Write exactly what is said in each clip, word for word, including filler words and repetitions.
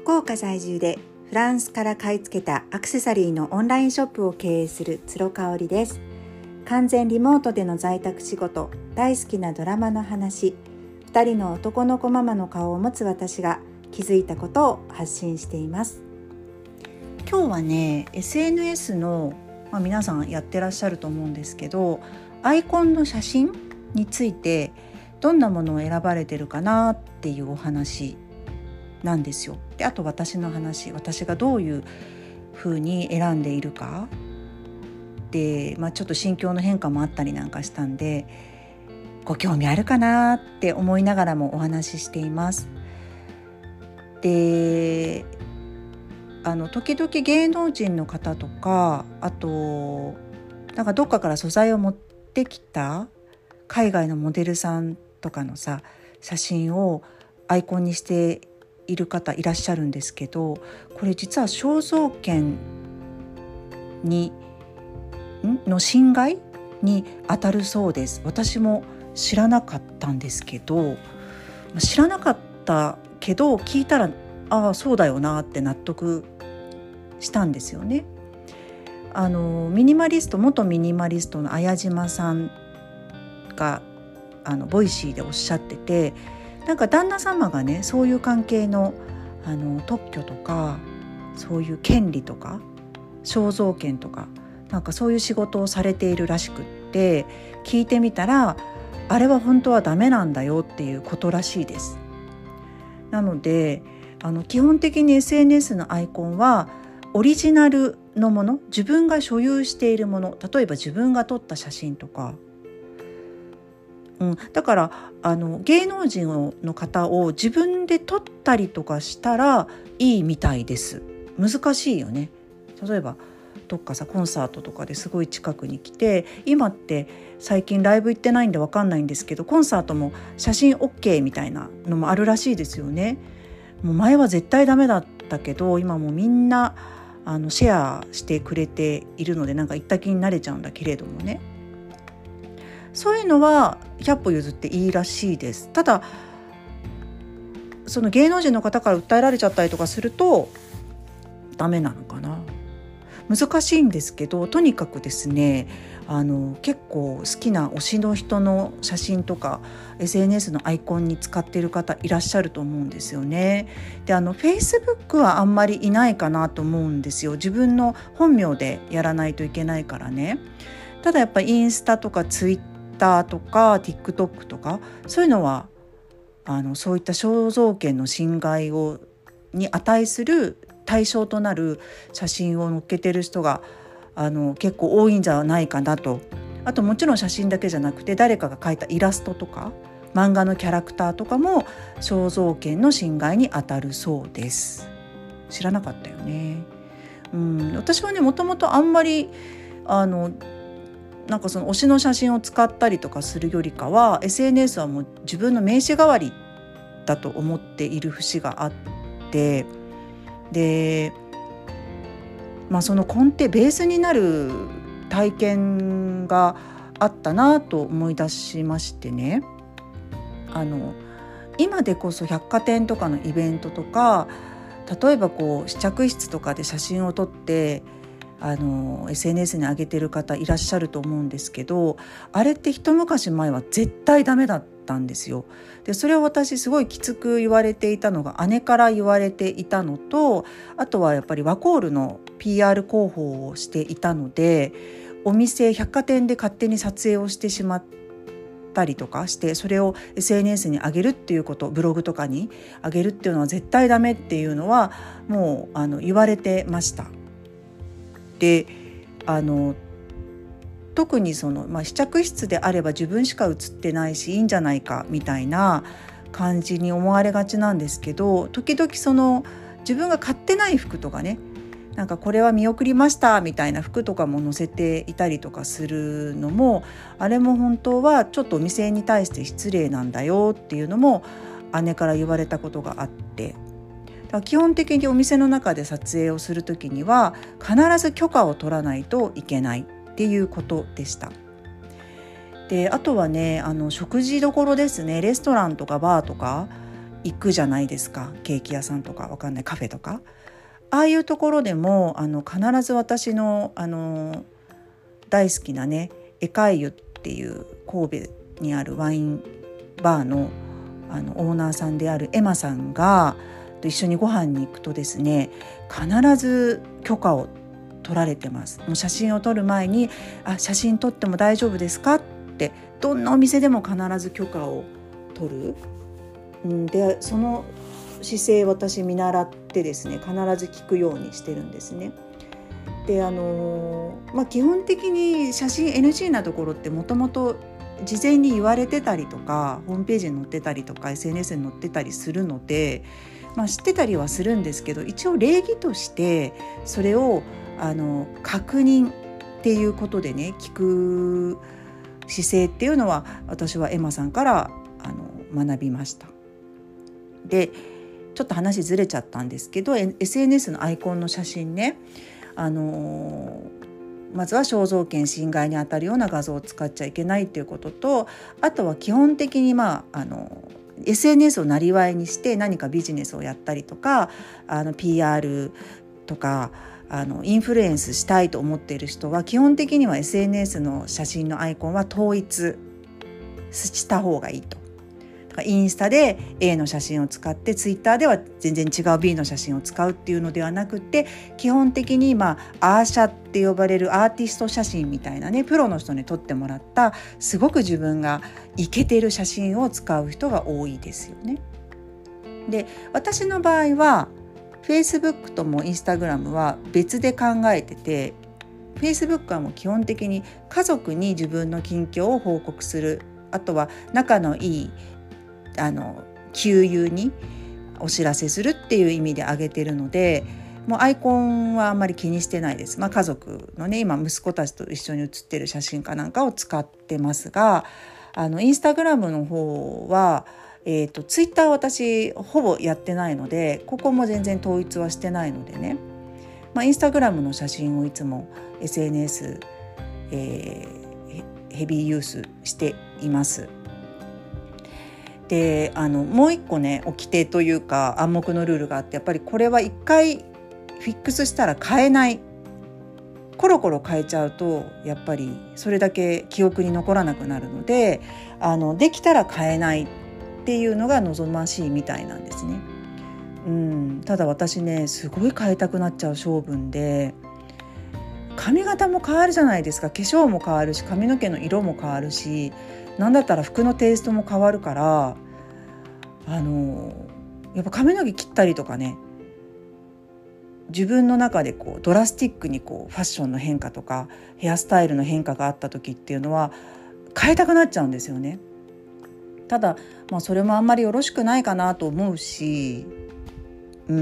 福岡在住でフランスから買い付けたアクセサリーのオンラインショップを経営するつろかおりです。完全リモートでの在宅仕事、大好きなドラマの話、ふたりの男の子ママの顔を持つ私が気づいたことを発信しています。今日はね エスエヌエス の、まあ、皆さんやってらっしゃると思うんですけど、アイコンの写真についてどんなものを選ばれてるかなっていうお話なんですよ。で、あと私の話、私がどういう風に選んでいるかで、まあ、ちょっと心境の変化もあったりなんかしたんで、ご興味あるかなって思いながらもお話ししています。で、あの時々芸能人の方とか、あとなんかどっかから素材を持ってきた海外のモデルさんとかのさ写真をアイコンにしている方いらっしゃるんですけど、これ実は肖像権にの侵害に当たるそうです。私も知らなかったんですけど、知らなかったけど聞いたらああそうだよなって納得したんですよね。あのミニマリスト元ミニマリストの綾島さんがあのボイシーでおっしゃってて、なんか旦那様がねそういう関係の、あの特許とかそういう権利とか肖像権とかなんかそういう仕事をされているらしくって、聞いてみたらあれは本当はダメなんだよっていうことらしいです。なのであの基本的に エスエヌエス のアイコンはオリジナルのもの、自分が所有しているもの、例えば自分が撮った写真とか、うん、だからあの芸能人の方を自分で撮ったりとかしたらいいみたいです。難しいよね。例えばどっかさコンサートとかですごい近くに来て、今って最近ライブ行ってないんで分かんないんですけど、コンサートも写真 OK みたいなのもあるらしいですよね。もう前は絶対ダメだったけど、今もうみんなあのシェアしてくれているので、なんか行った気になれちゃうんだけれどもね、そういうのはひゃっぽ譲っていいらしいです。ただその芸能人の方から訴えられちゃったりとかするとダメなのかな。難しいんですけど、とにかくですね、あの結構好きな推しの人の写真とか エスエヌエス のアイコンに使っている方いらっしゃると思うんですよね。で、あの Facebook はあんまりいないかなと思うんですよ。自分の本名でやらないといけないからね。ただやっぱりインスタとかツイッターとか TikTok とかそういうのはあのそういった肖像権の侵害をに値する対象となる写真を載っけてる人があの結構多いんじゃないかなと。あともちろん写真だけじゃなくて、誰かが描いたイラストとか漫画のキャラクターとかも肖像権の侵害に当たるそうです。知らなかったよね。うん、私はねもともとあんまりあのなんかその推しの写真を使ったりとかするよりかは エスエヌエス はもう自分の名刺代わりだと思っている節があって、で、まあ、その根底ベースになる体験があったなと思い出しましてね、あの今でこそ百貨店とかのイベントとか、例えばこう試着室とかで写真を撮ってあの エスエヌエス に上げてる方いらっしゃると思うんですけど、あれって一昔前は絶対ダメだったんですよ。でそれを私すごいきつく言われていたのが姉から言われていたのと、あとはやっぱりワコールの ピーアール 広報をしていたので、お店百貨店で勝手に撮影をしてしまったりとかして、それを エスエヌエス に上げるっていうこと、ブログとかに上げるっていうのは絶対ダメっていうのはもうあの言われてました。であの特にその、まあ、試着室であれば自分しか写ってないしいいんじゃないかみたいな感じに思われがちなんですけど、時々その自分が買ってない服とかね、なんかこれは見送りましたみたいな服とかも載せていたりとかするのも、あれも本当はちょっとお店に対して失礼なんだよっていうのも姉から言われたことがあって、基本的にお店の中で撮影をするときには必ず許可を取らないといけないっていうことでした。であとはね、あの食事どころですね、レストランとかバーとか行くじゃないですか。ケーキ屋さんとかわかんないカフェとか、ああいうところでもあの必ず私の、あの大好きなねエカイユっていう神戸にあるワインバーの、あのオーナーさんであるエマさんがと一緒にご飯に行くとですね、必ず許可を取られてます。もう写真を撮る前にあ写真撮っても大丈夫ですかってどんなお店でも必ず許可を取る。んでその姿勢私見習ってですね、必ず聞くようにしてるんですね。であのまあ、基本的に写真 エヌジー なところってもともと事前に言われてたりとかホームページに載ってたりとか エスエヌエス に載ってたりするので、まあ、知ってたりはするんですけど、一応礼儀としてそれをあの確認っていうことでね聞く姿勢っていうのは私はエマさんからあの学びました。でちょっと話ずれちゃったんですけど エスエヌエス のアイコンの写真ね、あのまずは肖像権侵害にあたるような画像を使っちゃいけないっていうことと、あとは基本的に、まあ、あの エスエヌエス をなりわいにして何かビジネスをやったりとか、あの ピーアール とかあのインフルエンスしたいと思っている人は基本的には エスエヌエス の写真のアイコンは統一した方がいいと。インスタで A の写真を使ってツイッターでは全然違う B の写真を使うっていうのではなくて、基本的にまあアーシャって呼ばれるアーティスト写真みたいなね、プロの人に撮ってもらったすごく自分がイケてる写真を使う人が多いですよね。で私の場合は Facebook とも Instagram は別で考えてて、 Facebook はもう基本的に家族に自分の近況を報告する、あとは仲のいいあの旧友にお知らせするっていう意味で上げてるので、もうアイコンはあんまり気にしてないです。まあ、家族のね今息子たちと一緒に写ってる写真かなんかを使ってますが、あのインスタグラムの方は、えーと、ツイッター私ほぼやってないので、ここも全然統一はしてないのでね、まあ、インスタグラムの写真をいつも エスエヌエス、えー、ヘビーユースしています。であのもう一個ね掟というか暗黙のルールがあって、やっぱりこれは一回フィックスしたら変えない、コロコロ変えちゃうとやっぱりそれだけ記憶に残らなくなるので、あのできたら変えないっていうのが望ましいみたいなんですね。うん、ただ私ねすごい変えたくなっちゃう性分で、髪型も変わるじゃないですか。化粧も変わるし髪の毛の色も変わるし、なんだったら服のテイストも変わるから、あのやっぱ髪の毛切ったりとかね、自分の中でこうドラスティックにこうファッションの変化とかヘアスタイルの変化があった時っていうのは変えたくなっちゃうんですよね。ただ、まあ、それもあんまりよろしくないかなと思うし、うん、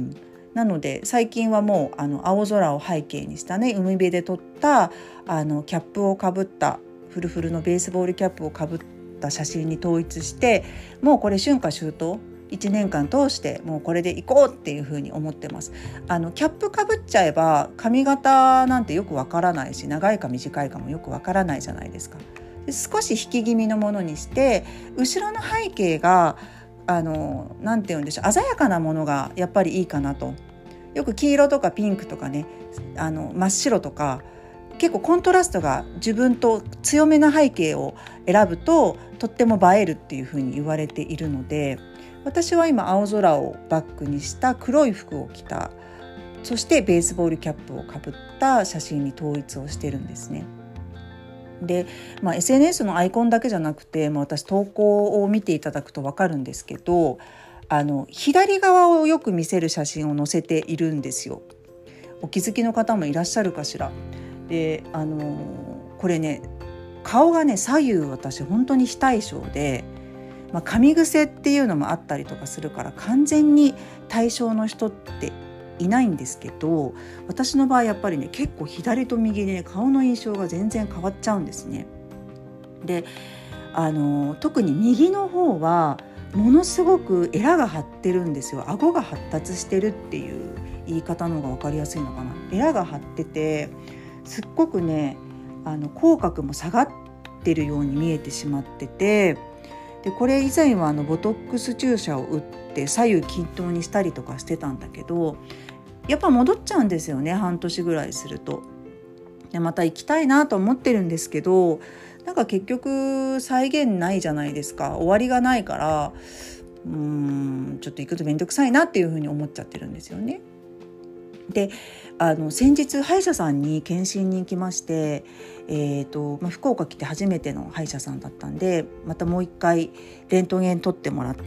なので最近はもうあの青空を背景にしたね海辺で撮ったあのキャップをかぶったフルフルのベースボールキャップをかぶった写真に統一して、もうこれ春夏秋冬いちねんかん通してもうこれでいこうっていうふうに思ってます。あのキャップかぶっちゃえば髪型なんてよくわからないし、長いか短いかもよくわからないじゃないですか。で少し引き気味のものにして後ろの背景があのなんて言うんでしょう、鮮やかなものがやっぱりいいかなと。よく黄色とかピンクとかね、あの真っ白とか結構コントラストが自分と強めな背景を選ぶととっても映えるっていうふうに言われているので、私は今青空をバックにした黒い服を着た、そしてベースボールキャップをかぶった写真に統一をしてるんですね。で、まあ、エスエヌエス のアイコンだけじゃなくて、まあ、私投稿を見ていただくと分かるんですけど、あの左側をよく見せる写真を載せているんですよ。お気づきの方もいらっしゃるかしら。であのこれね顔がね左右私本当に非対称で、まあ、髪癖っていうのもあったりとかするから完全に対称の人っていないんですけど、私の場合やっぱりね結構左と右で、ね、顔の印象が全然変わっちゃうんですね。であの特に右の方はものすごくエラが張ってるんですよ。顎が発達してるっていう言い方の方が分かりやすいのかな。エラが張っててすっごくねあの口角も下がってるように見えてしまってて、 でこれ以前はあのボトックス注射を打って左右均等にしたりとかしてたんだけど、やっぱ戻っちゃうんですよね、半年ぐらいすると。でまた行きたいなと思ってるんですけど、なんか結局再現ないじゃないですか。終わりがないから、うーんちょっと行くとめんどくさいなっていうふうに思っちゃってるんですよね。であの先日歯医者さんに検診に行きまして、えーとまあ、福岡来て初めての歯医者さんだったんで、またもう一回レントゲン取ってもらって、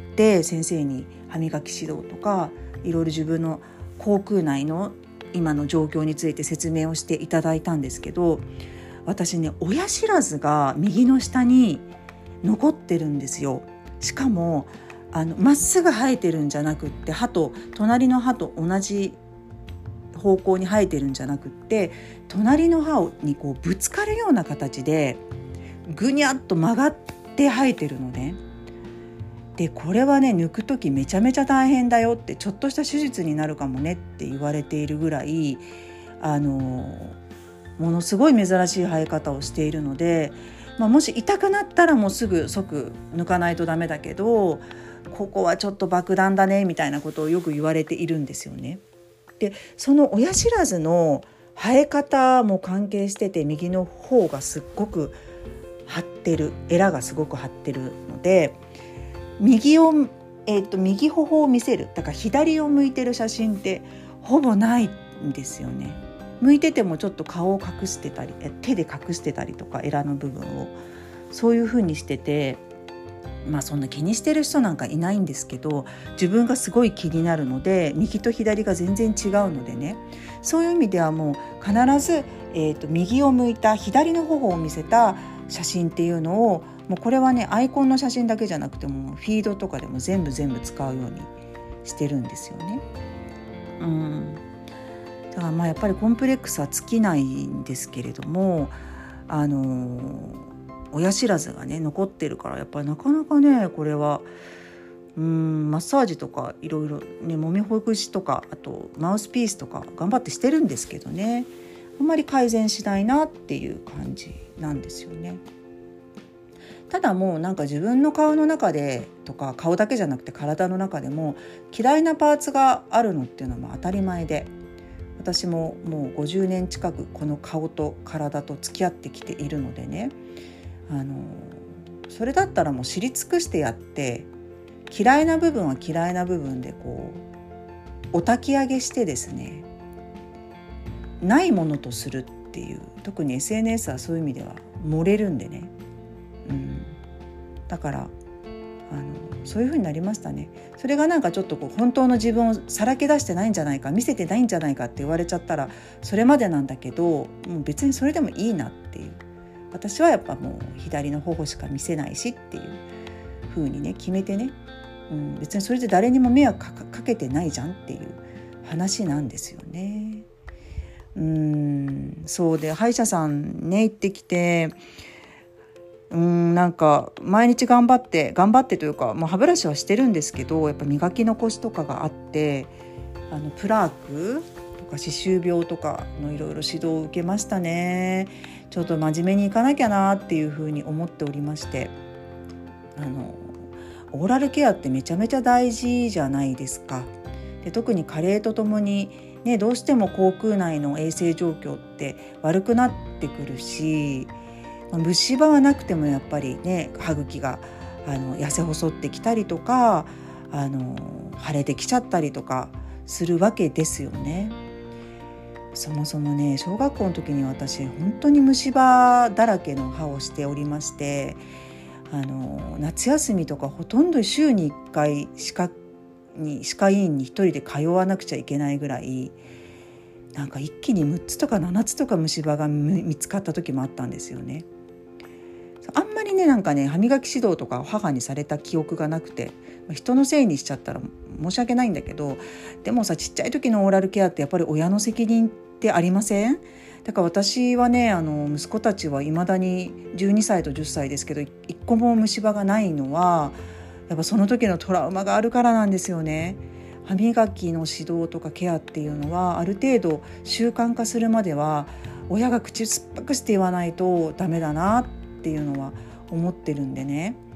先生に歯磨き指導とかいろいろ自分の口腔内の今の状況について説明をしていただいたんですけど、私ね、親知らずが右の下に残ってるんですよ。しかもあのまっすぐ生えてるんじゃなくって、歯と隣の歯と同じ方向に生えてるんじゃなくって、隣の歯にこうぶつかるような形でぐにゃっと曲がって生えてるのね。でこれはね、抜くときめちゃめちゃ大変だよって、ちょっとした手術になるかもねって言われているぐらい、あのものすごい珍しい生え方をしているので、まあ、もし痛くなったらもうすぐ即抜かないとダメだけど、ここはちょっと爆弾だねみたいなことをよく言われているんですよね。でその親知らずの生え方も関係してて、右の方がすっごく張ってる、エラがすごく張ってるので、右を、えーと、右頬を見せる、だから左を向いてる写真ってほぼないんですよね。向いててもちょっと顔を隠してたり、手で隠してたりとか、エラの部分をそういう風にしてて、まあそんな気にしてる人なんかいないんですけど、自分がすごい気になるので、右と左が全然違うのでね、そういう意味ではもう必ず、えーと、右を向いた左の頬を見せた写真っていうのを、もうこれはね、アイコンの写真だけじゃなくてもフィードとかでも全部全部使うようにしてるんですよね。うんだからまあやっぱりコンプレックスは尽きないんですけれども、あのー親知らずがね残ってるから、やっぱりなかなかね、これはうーんマッサージとかいろいろね、揉みほぐしとか、あとマウスピースとか頑張ってしてるんですけどね、あんまり改善しないなっていう感じなんですよね。ただもうなんか自分の顔の中でとか、顔だけじゃなくて体の中でも嫌いなパーツがあるのっていうのは当たり前で、私ももうごじゅうねん近くこの顔と体と付き合ってきているのでね、あのそれだったらもう知り尽くしてやって、嫌いな部分は嫌いな部分でこうお焚き上げしてですね、ないものとするっていう、特に エスエヌエス はそういう意味では漏れるんでね、うん、だからあのそういう風になりましたね。それがなんかちょっとこう本当の自分をさらけ出してないんじゃないか、見せてないんじゃないかって言われちゃったらそれまでなんだけど、もう別にそれでもいいなっていう、私はやっぱもう左の頬しか見せないしっていう風にね決めてね、うん、別にそれで誰にも迷惑かかけてないじゃんっていう話なんですよね。うーんそうで、歯医者さんね行ってきて、うーんなんか毎日頑張って頑張ってというか、もう歯ブラシはしてるんですけど、やっぱ磨き残しとかがあって、あのプラークとか歯周病とかのいろいろ指導を受けましたね。ちょっと真面目にいかなきゃなっていうふうに思っておりまして、あのオーラルケアってめちゃめちゃ大事じゃないですか。で特に加齢とともに、ね、どうしても口腔内の衛生状況って悪くなってくるし、虫歯はなくてもやっぱりね、歯茎があの痩せ細ってきたりとか、あの腫れてきちゃったりとかするわけですよね。そもそもね、小学校の時に私本当に虫歯だらけの歯をしておりまして、あの夏休みとかほとんど週にいっかい歯科に歯科医院に一人で通わなくちゃいけないぐらい、なんか一気にむっつとかななつとか虫歯が見つかった時もあったんですよね。あんまりね、なんかね、歯磨き指導とか母にされた記憶がなくて、人のせいにしちゃったら申し訳ないんだけど、でもさ、ちっちゃい時のオーラルケアってやっぱり親の責任ってありません？だから私はね、あの息子たちはいまだにじゅうにさいとじゅっさいですけど、一個も虫歯がないのはやっぱその時のトラウマがあるからなんですよね。歯磨きの指導とかケアっていうのはある程度習慣化するまでは親が口酸っぱくして言わないとダメだなっていうのは思ってるんでね、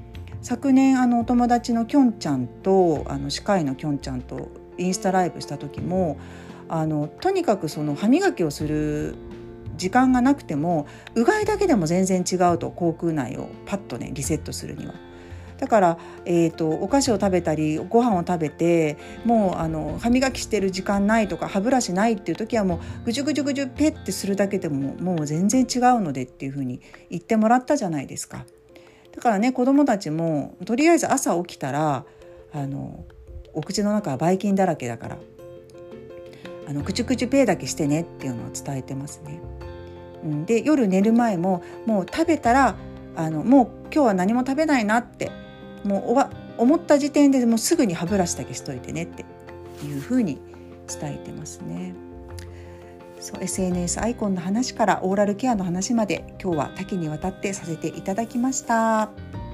昨年あのお友達のきょんちゃんとあの歯科医のきょんちゃんとインスタライブした時もあのとにかくその歯磨きをする時間がなくてもうがいだけでも全然違うと、口腔内をパッとねリセットするには。だから、えーと、お菓子を食べたりご飯を食べてもうあの歯磨きしてる時間ないとか歯ブラシないっていう時はもうぐじゅぐじゅぐじゅペッてするだけでももう全然違うのでっていう風に言ってもらったじゃないですか。だからね子どもたちもとりあえず朝起きたらあのお口の中はばい菌だらけだからあのくちゅくちゅペーだけしてねっていうのを伝えてますね。うん、で夜寝る前ももう食べたらあのもう今日は何も食べないなってもうおわ思った時点でもうすぐに歯ブラシだけしといてねっていうふうに伝えてますね。そう エスエヌエス アイコンの話からオーラルケアの話まで今日は多岐にわたってさせていただきました。